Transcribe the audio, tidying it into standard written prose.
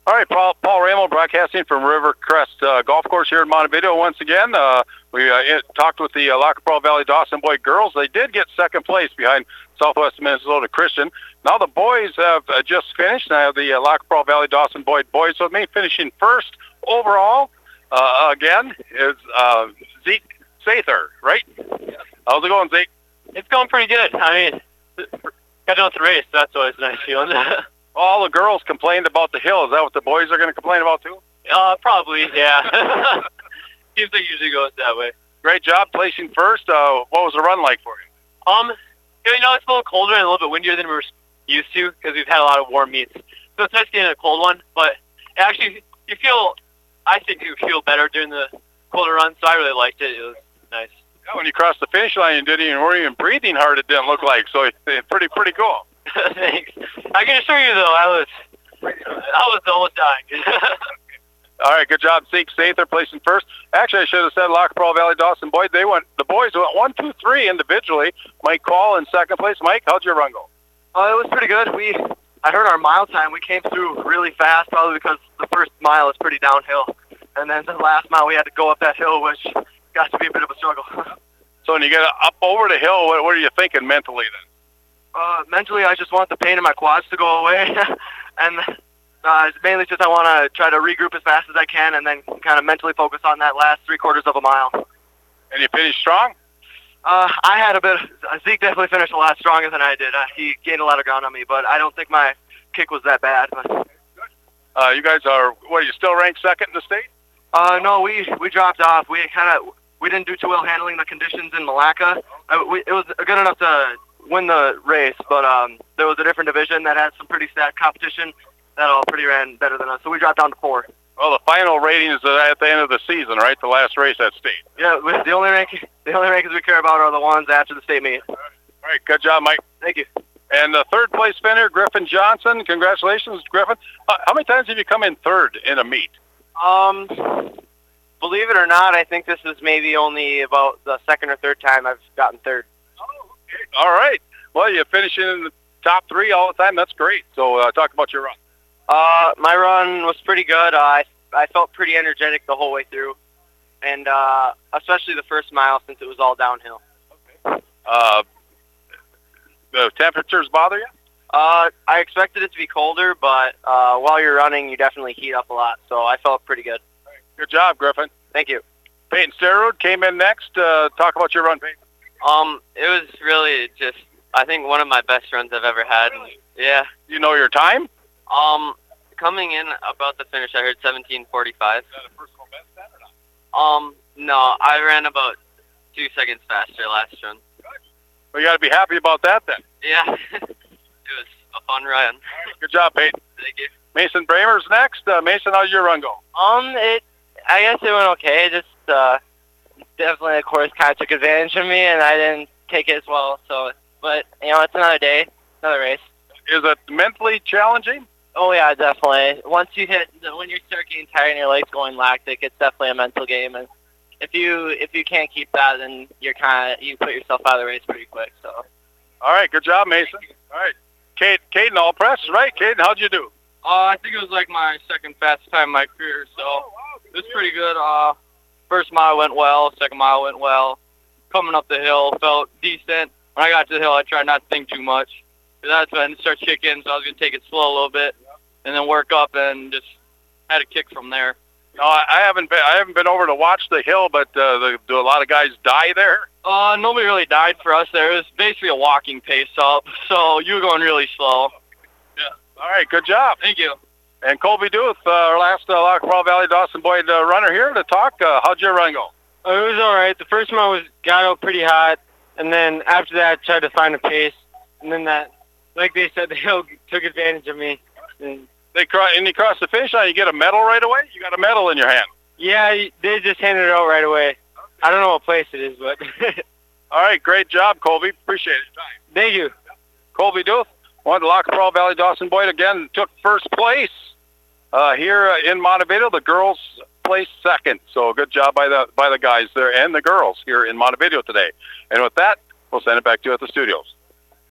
All right, Paul Ramo broadcasting from Rivercrest Golf Course here in Montevideo once again. We talked with the Lac-qui-Parle Valley Dawson Boyd girls. They did get second place behind Southwest Minnesota Christian. Now the boys have just finished. Now the Lac-qui-Parle Valley Dawson Boyd boys, so me finishing first overall again is Zeke Sather, right? Yeah. How's it going, Zeke? It's going pretty good. I mean, got done with the race. That's always a nice feeling. All the girls complained about the hill. Is that what the boys are going to complain about too? Probably, yeah. Seems like it usually goes that way. Great job placing first. What was the run like for you? It's a little colder and a little bit windier than we're used to because we've had a lot of warm meets. So it's nice getting a cold one, but actually, I think you feel better during the colder run, so I really liked it. It was nice. Yeah, when you crossed the finish line, you weren't even breathing hard, it didn't look like, so it's pretty cool. Thanks. I can assure you, though, I was almost dying. All right, good job, Zeke Sather placing first. Actually, I should have said Lac-qui-Parle Valley Dawson Boyd. The boys went 1, 2, 3 individually. Mike Call in second place. Mike, how'd your run go? It was pretty good. I heard our mile time. We came through really fast, probably because the first mile is pretty downhill, and then the last mile we had to go up that hill, which got to be a bit of a struggle. So when you get up over the hill, what are you thinking mentally then? Mentally, I just want the pain in my quads to go away, and mainly just I want to try to regroup as fast as I can and then kind of mentally focus on that last 3/4 of a mile. And you finished strong? I had a bit. Zeke definitely finished a lot stronger than I did. He gained a lot of ground on me, but I don't think my kick was that bad. You guys are you still ranked second in the state? No, we dropped off. We didn't do too well handling the conditions in Malacca. It was good enough to win the race, but there was a different division that had some pretty stacked competition that all pretty ran better than us, so we dropped down to 4. Well, the final ratings are at the end of the season, right? The last race at state. Yeah, the only rankings we care about are the ones after the state meet. All right, good job, Mike. Thank you. And the third place finisher, Griffin Johnson. Congratulations, Griffin. How many times have you come in third in a meet? Believe it or not, I think this is maybe only about the second or third time I've gotten third. Okay. All right. Well, you're finishing in the top 3 all the time. That's great. So talk about your run. My run was pretty good. I felt pretty energetic the whole way through, and especially the first mile since it was all downhill. Okay. The temperatures bother you? I expected it to be colder, but while you're running, you definitely heat up a lot, so I felt pretty good. Right. Good job, Griffin. Thank you. Peyton Sterrod came in next. Talk about your run, Peyton. It was really just, I think, one of my best runs I've ever had. Really? Yeah. You know your time? Coming in about the finish, I heard 17:45. Is that a personal best then or not? No, I ran about 2 seconds faster last run. Good. Well, you got to be happy about that then. Yeah. It was a fun run. Good job, Peyton. Thank you. Mason Bramer's next. Mason, how'd your run go? I guess it went okay. Just definitely the course kind of took advantage of me, and I didn't take it as well. So, but it's another day, another race. Is it mentally challenging? Oh yeah, definitely. When you start getting tired and your legs going lactic, it's definitely a mental game. And if you can't keep that, then you put yourself out of the race pretty quick. So. All right, good job, Mason. All right, Caden Allpress, right? Caden, how'd you do? I think it was like my second fastest time in my career, so it was pretty good. First mile went well, second mile went well. Coming up the hill felt decent. When I got to the hill, I tried not to think too much. That's when it started kicking, so I was going to take it slow a little bit and then work up and just had a kick from there. No, I haven't been over to watch the hill, but do a lot of guys die there? Nobody really died for us there. It was basically a walking pace up, so you were going really slow. Yeah. All right, good job. Thank you. And Colby Duth, our last Lac-qui-Parle Valley Dawson Boyd runner here to talk. How'd your run go? It was all right. The first mile got out pretty hot, and then after that, I tried to find a pace, and then like they said, the hill took advantage of me. And you cross the finish line, you get a medal right away? You got a medal in your hand? Yeah, they just handed it out right away. Okay. I don't know what place it is, but... All right, great job, Colby. Appreciate it. Thank you. Colby Duth, won the Lac-qui-Parle Valley Dawson Boyd again, took first place here in Montevideo. The girls placed second, so good job by the guys there and the girls here in Montevideo today. And with that, we'll send it back to you at the studios.